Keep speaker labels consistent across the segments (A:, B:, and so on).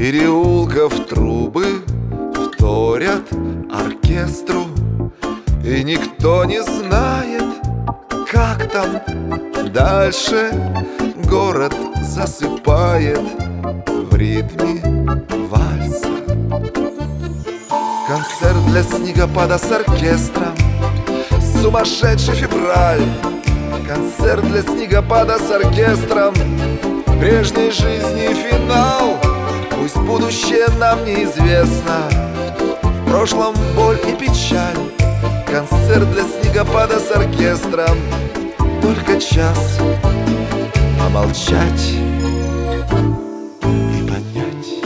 A: переулков трубы вторят оркестру, и никто не знает, как там дальше. Город засыпает в ритме вальса. Концерт для снегопада с оркестром, сумасшедший февраль. Концерт для снегопада с оркестром, прежней жизни финал. Пусть будущее нам неизвестно, в прошлом боль и печаль. Концерт для снегопада с оркестром, только час помолчать и понять.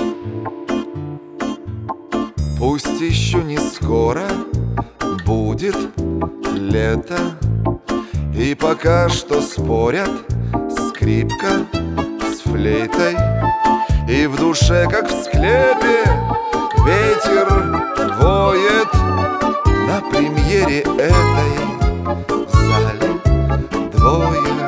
A: Пусть еще не скоро будет лето, и пока что спорят скрипка с флейтой, и в душе, как в склепе, ветер воет. На премьере этой в зале двое.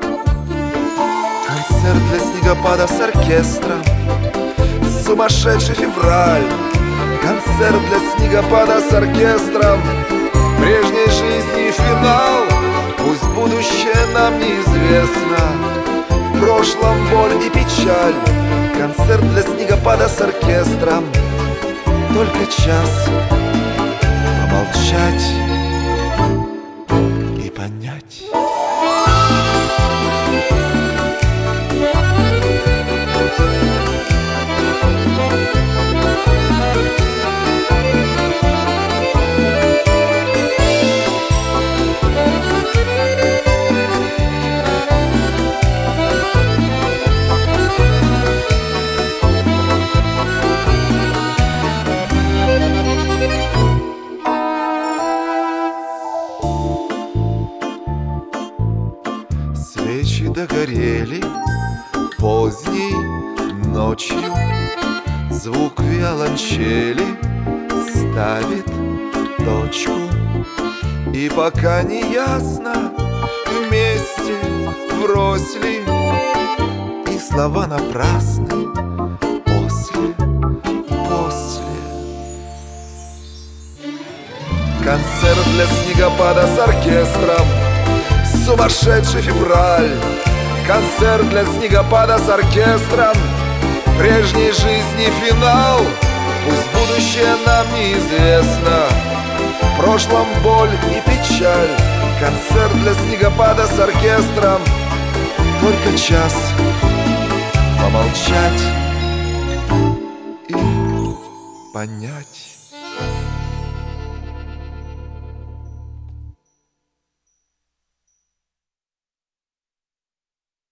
A: Концерт для снегопада с оркестром, сумасшедший февраль. Концерт для снегопада с оркестром, прежней жизни финал. Пусть будущее нам неизвестно, в прошлом боль и печаль. Концерт для снегопада с оркестром, только час помолчать и понять. Свечи догорели поздней ночью, звук виолончели ставит точку. И пока не ясно, вместе врозь ли, и слова напрасны после. Концерт для снегопада с оркестром, сумасшедший февраль. Концерт для снегопада с оркестром, прежней жизни финал. Пусть будущее нам неизвестно, в прошлом боль и печаль. Концерт для снегопада с оркестром, только час помолчать и понять.